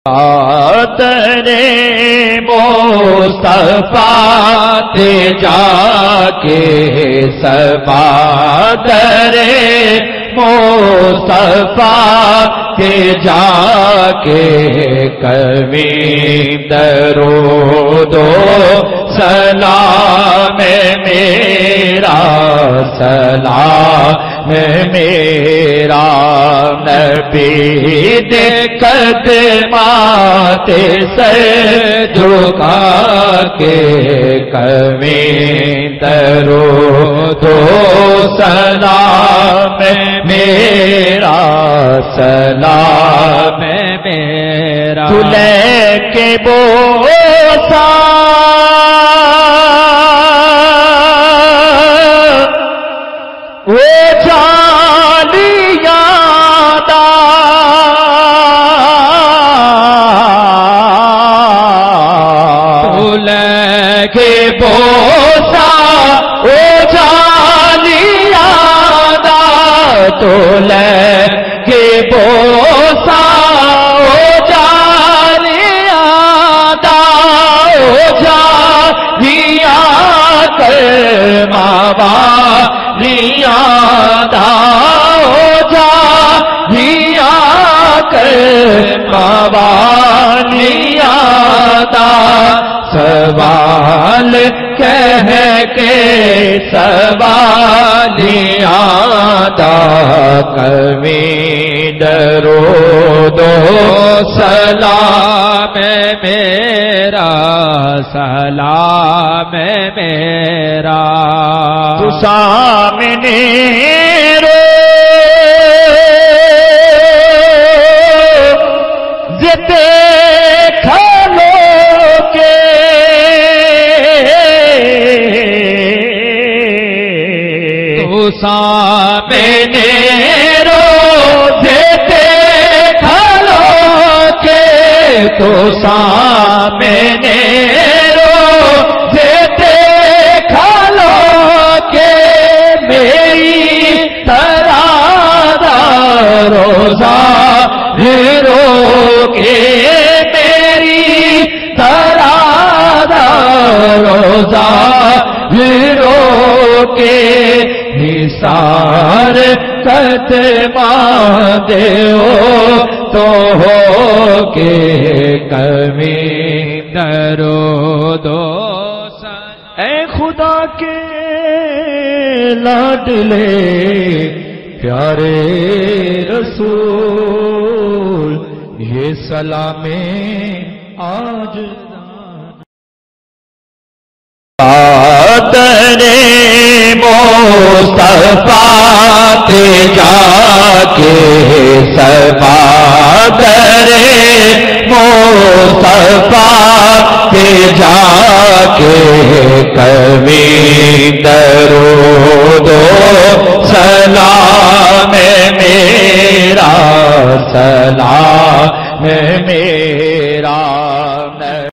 تیرے مصطفیٰ تے جا کے سبا تیرے مصطفیٰ تے جا کے کبھی درود و سلام میرا سلام میرا نبی دے قدمات سے جھکا کے کبھی درود و سلام میرا سلام میرا تو لے کے بوسا وہ جالیاں کے بوسا او جالیاں تو لے کے بوسا او جالیاں او جالیاں کر ماں لیادا ہو جا لیا کر بابا لیادا سوال کہہ کے سوالیادا کبھی درود و سلام میرا سلام میرا تو سامنے رو دیکھا لو کے تو سامنے رو دیکھا لو کے تو سامنے روزہ رو کے میری ترادہ روزہ رو کے نثار قدمہ دیو تو ہو کے کبھی درود و اے خدا کے لاڈلے پیارے رسول یہ سلام آج تیرے مصطفیٰ تے جا کے سبا تیرے مصطفیٰ تے جا کے کبھی درود و سلام میرا سلام میرا